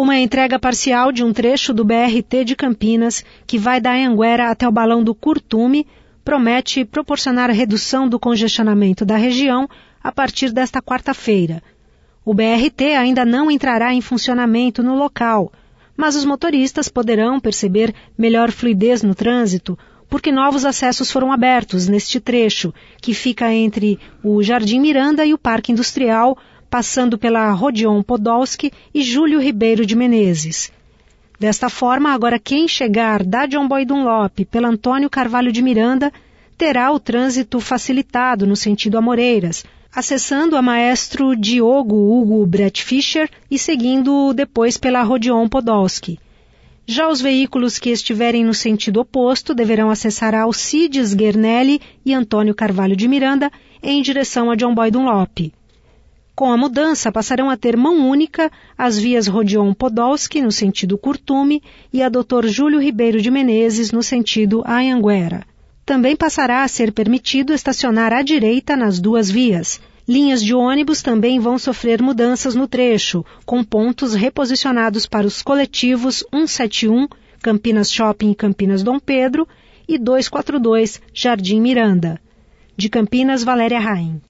Uma entrega parcial de um trecho do BRT de Campinas, que vai da Anhanguera até o Balão do Curtume, promete proporcionar redução do congestionamento da região a partir desta quarta-feira. O BRT ainda não entrará em funcionamento no local, mas os motoristas poderão perceber melhor fluidez no trânsito, porque novos acessos foram abertos neste trecho, que fica entre o Jardim Miranda e o Parque Industrial, passando pela Rodion Podolsky e Júlio Ribeiro de Menezes. Desta forma, agora quem chegar da John Boy Dunlop pela Antônio Carvalho de Miranda terá o trânsito facilitado no sentido Amoreiras, acessando a Maestro Diogo Hugo Brett Fischer e seguindo depois pela Rodion Podolsky. Já os veículos que estiverem no sentido oposto deverão acessar a Alcides Guernelli e Antônio Carvalho de Miranda em direção a John Boy Dunlop. Com a mudança, passarão a ter mão única as vias Rodion Podolsky no sentido Curtume e a Dr. Júlio Ribeiro de Menezes no sentido Anhanguera. Também passará a ser permitido estacionar à direita nas duas vias. Linhas de ônibus também vão sofrer mudanças no trecho, com pontos reposicionados para os coletivos 171, Campinas Shopping e Campinas Dom Pedro, e 242, Jardim Miranda. De Campinas, Valéria Raim.